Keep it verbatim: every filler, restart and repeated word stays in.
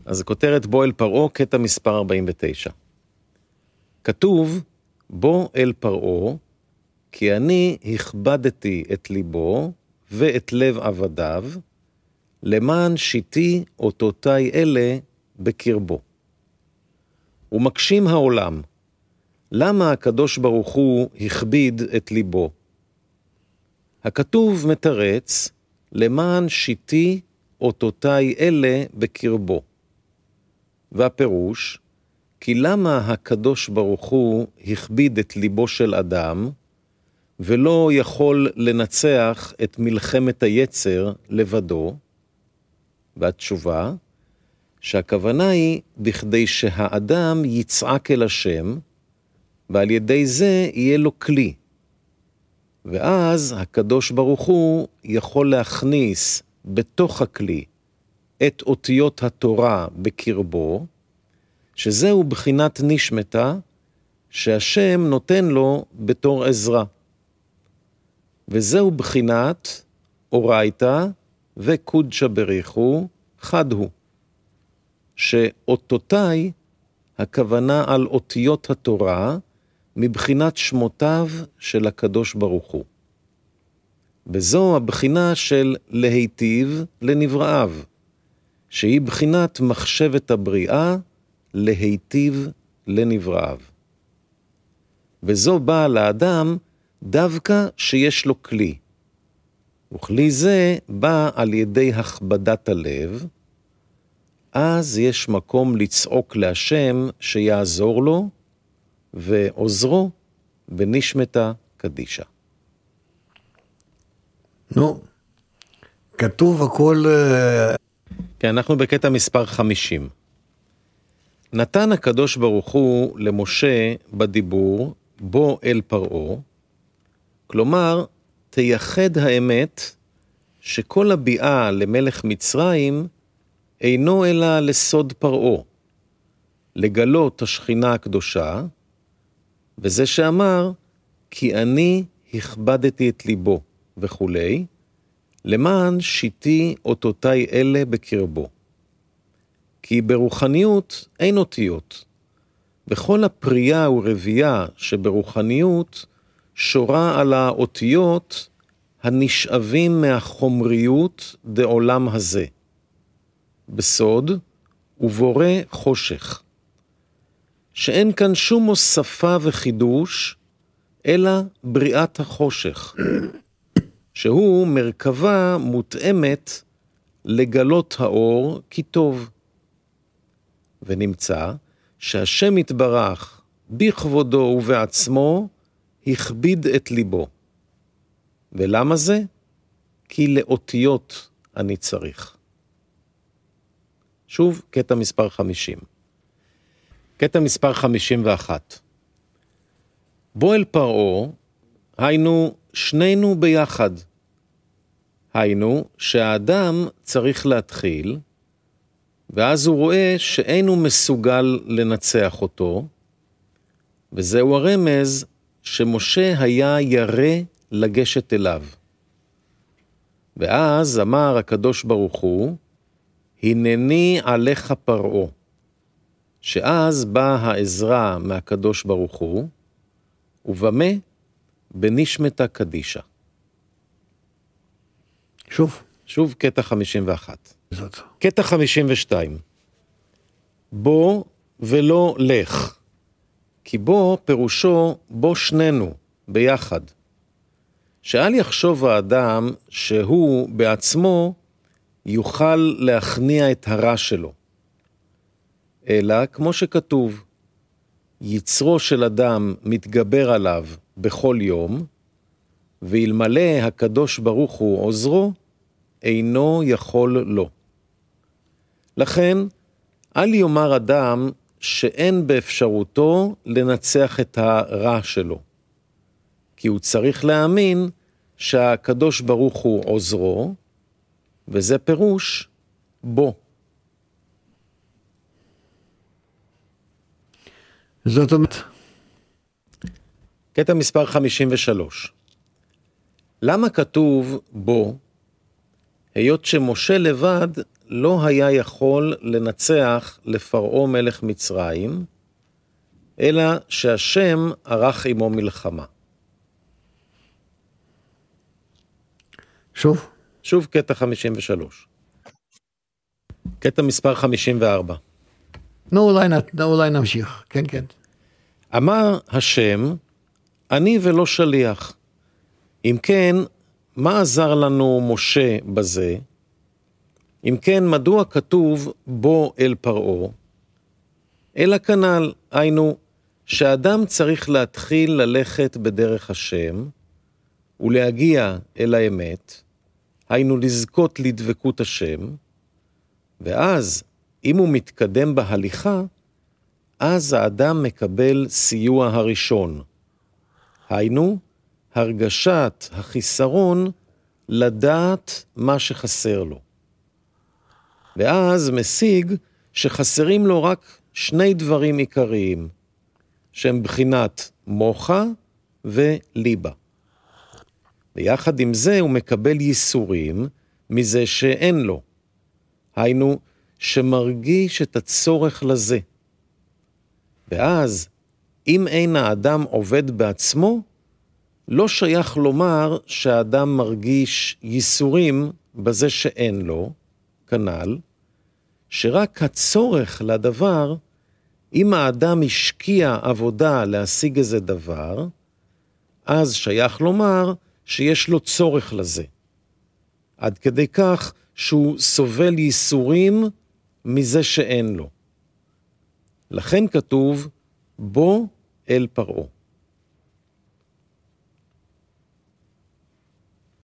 אז כותרת בו אל פרעה, קטע מספר ארבעים ותשע. כתוב, בו אל פרעה, כי אני הכבדתי את ליבו ואת לב עבדיו, למען שיתי אותותי אלה בקרבו. ומקשים העולם, למה הקדוש ברוך הוא הכביד את ליבו? הכתוב מתרץ, למען שיתי אותותי אלה בקרבו. והפירוש, כי למה הקדוש ברוך הוא הכביד את ליבו של אדם, ולא יכול לנצח את מלחמת היצר לבדו? והתשובה, שהכוונה היא בכדי שהאדם יצעק אל השם, ועל ידי זה יהיה לו כלי. ואז הקדוש ברוך הוא יכול להכניס בתוך הכלי את אותיות התורה בקרבו, שזהו בחינת נשמתה, שהשם נותן לו בתור עזרה. וזהו בחינת אורייתא וקודשא בריחו חד הוא, שאותותי הכוונה על אותיות התורה מבחינת שמותיו של הקדוש ברוך הוא. וזו הבחינה של להיטיב לנבראיו, שהיא בחינת מחשבת הבריאה להיטיב לנבראיו. וזו באה לאדם דווקא שיש לו כלי. וכלי זה בא על ידי הכבדת הלב, אז יש מקום לצעוק להשם שיעזור לו, ועוזרו בנשמתה קדישה. נו, כתוב הכל... כן, אנחנו בקטע מספר חמישים. נתן הקדוש ברוך הוא למשה בדיבור, בו אל פרעה, כלומר, תייחד האמת שכל הביאה למלך מצרים אינו אלא לסוד פרעה, לגלות השכינה הקדושה, וזה שאמר, כי אני הכבדתי את ליבו וכולי, למען שיתי אותותי אלה בקרבו. כי ברוחניות אין אותיות. בכל הפרייה ורבייה שברוחניות שורה על האותיות הנשאבים מהחומריות דעולם הזה. בסוד ובורא חושך. שאין כאן שום הוספה וחידוש, אלא בריאת החושך. שהוא מרכבה מותאמת לגלות האור כי טוב. ונמצא שהשם יתברך בכבודו ובעצמו הכביד את ליבו. ולמה זה? כי לאותיות אני צריך. שוב, קטע מספר חמישים. קטע מספר חמישים ואחת. בו אל פרעה, היינו שנינו ביחד. היינו שהאדם צריך להתחיל, ואז הוא רואה שאינו מסוגל לנצח אותו, וזהו הרמז שמשה היה ירא לגשת אליו. ואז אמר הקדוש ברוך הוא, הנני עליך פרעה, שאז באה העזרה מהקדוש ברוך הוא, ובמה? בנשמתה קדישה. שוב. שוב קטע חמישים ואחת. זאת. קטע חמישים ושתיים. בו ולא לך. כי בו פירושו בו שנינו ביחד. שאל יחשוב האדם שהוא בעצמו יוכל להכניע את הרע שלו. אלא כמו שכתוב, יצרו של אדם מתגבר עליו בכל יום, ואלמלא הקדוש ברוך הוא עוזרו, אינו יכול לו. לכן, אל יאמר אדם שאין באפשרותו לנצח את הרע שלו. כי הוא צריך להאמין שהקדוש ברוך הוא עוזרו, וזה פירוש בו. זאת אומרת. קטע מספר חמישים ושלוש. למה כתוב בו? היות שמשה לבד לא היה יכול לנצח לפרעה מלך מצרים, אלא שהשם ערך עמו מלחמה. שוב. שוב קטע חמישים ושלוש. קטע מספר חמישים וארבע. נו, אולי, אולי נמשיך. כן, כן. אמר השם, אני ולא שליח. אם כן, מה עזר לנו משה בזה? אם כן, מדוע כתוב בו אל פרעה? אלא כנ"ל, היינו, שאדם צריך להתחיל ללכת בדרך השם, ולהגיע אל האמת, היינו לזכות לדבקות השם, ואז, אם הוא מתקדם בהליכה, אז האדם מקבל סיוע הראשון. היינו, הרגשת החיסרון לדעת מה שחסר לו. ואז משיג שחסרים לו רק שני דברים עיקריים, שהם בחינת מוחה וליבה. ויחד עם זה הוא מקבל ייסורים מזה שאין לו. היינו, שמרגיש את הצורך לזה. ואז, אם אין האדם עובד בעצמו, לא שייך לומר שהאדם מרגיש ייסורים בזה שאין לו, כנ"ל, שרק הצורך לדבר, אם האדם השקיע עבודה להשיג איזה דבר, אז שייך לומר שיש לו צורך לזה. עד כדי כך שהוא סובל ייסורים מזה שאין לו. לכן כתוב, בו אל פרעה.